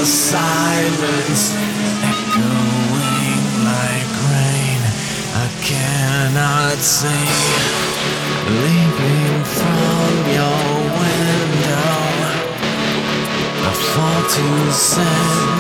silence echoing like rain. I cannot see. Leaping from your window, I fall to sand.